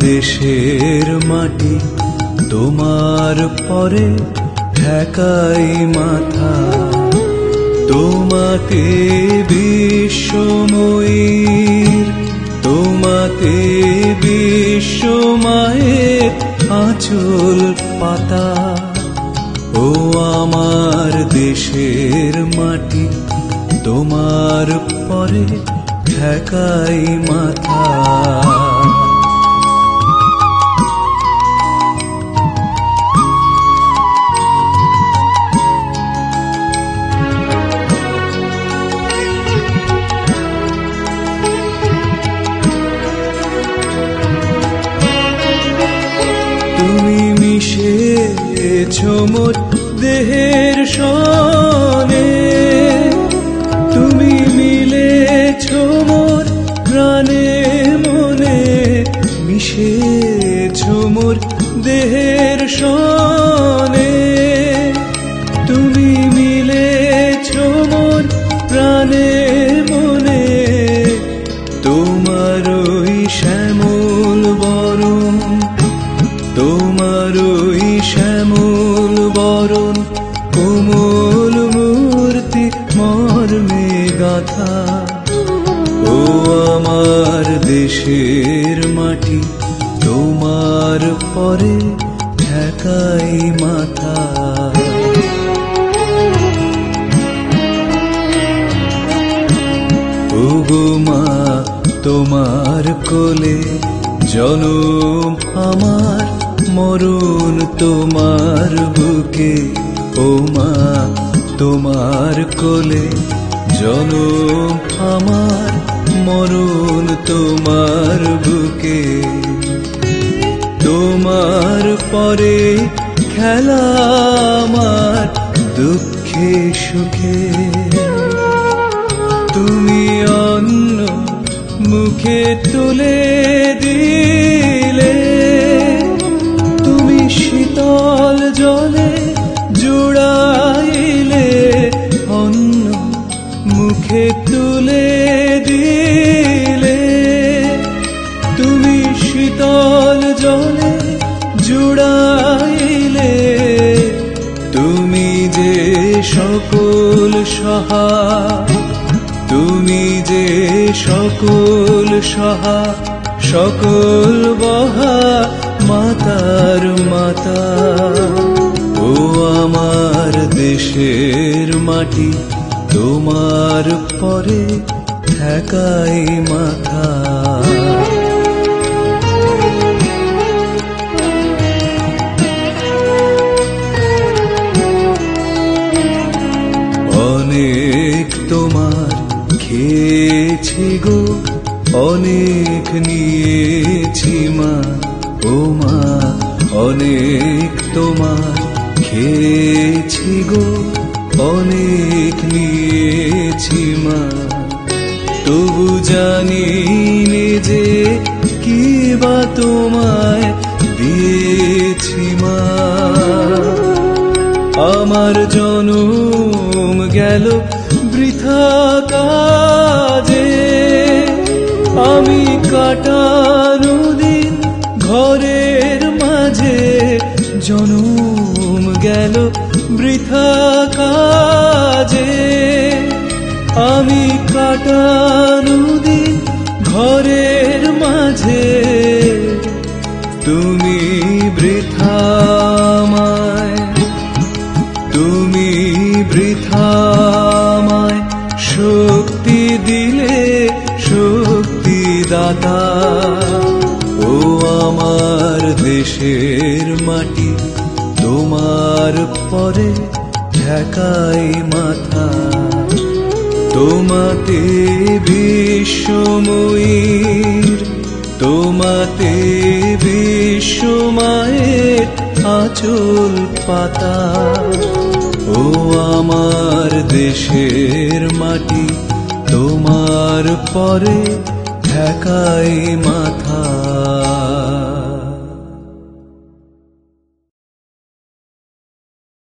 দেশের মাটি তোমার পরে ঠেকাই মাথা। তোমাতে বিশ্বময়ীর, তোমাতে বিশ্বমায়ের আঁচল পাতা। ও আমার দেশের মাটি তোমার পরে ঠেকাই মাথা। তুমি মিশেছ মোর দেহের সনে, তুমি মিলেছ মোর প্রাণে মনে। মিশেছ মোর দেহের সনে, তুমি মিলেছ মোর প্রাণে মনে। তোমার ওই শ্যামল বরণ, তোমার ওই শ্যামল বরণ কোমল মূর্তি মর্মে গাথা। ও আমার দেশের মাটি তোমার পরে ঠেকাই মাথা। ওগো মা তোমার কোলে জনম আমার, মরণ তোমার বুকে। ও মা তোমার কোলে জনম আমার, মরণ তোমার বুকে। তোমার পরে খেলা আমার দুঃখে সুখে। তুমি অন্ন মুখে তুলে দিলে, তুমি শীতল জলে জুড়াইলে। অন্ন মুখে তুলে দিলে, তুমি শীতল জলে জুড়াইলে। তুমি যে সকল সহা, তুমি যে সকল সহা, সকল বহা মাতার মাতা। ও আমার দেশের মাটি তোমার পরে ঠেকাই মাথা। অনেক তোমার খেয়েছি গো, অনেক নিয়েছি মা। ও মা অনেক তোমার খেয়েছি গো, অনেক নিয়েছি মা। তবু জানি নে যে কি বা তোমায় দিয়েছি মা। আমার জনম গেল বৃথা কাজে, আমি কাটানো দিন ঘরের মাঝে। জনম গেল বৃথা কাজে, আমি কাটানো দিন ঘরের মাঝে। তুমি বৃথামায়, তুমি বৃথামায় শক্তি দিলে শক্তি দাতা। ও আমার দেশের মাটি তোমার পরে ঠেকাই মাথা। তোমাতে বিশ্বময়ীর, তোমাতে বিশ্বমায়ের আঁচল পাতা। ও আমার দেশের মাটি তোমার পরে ঠেকাই মাথা।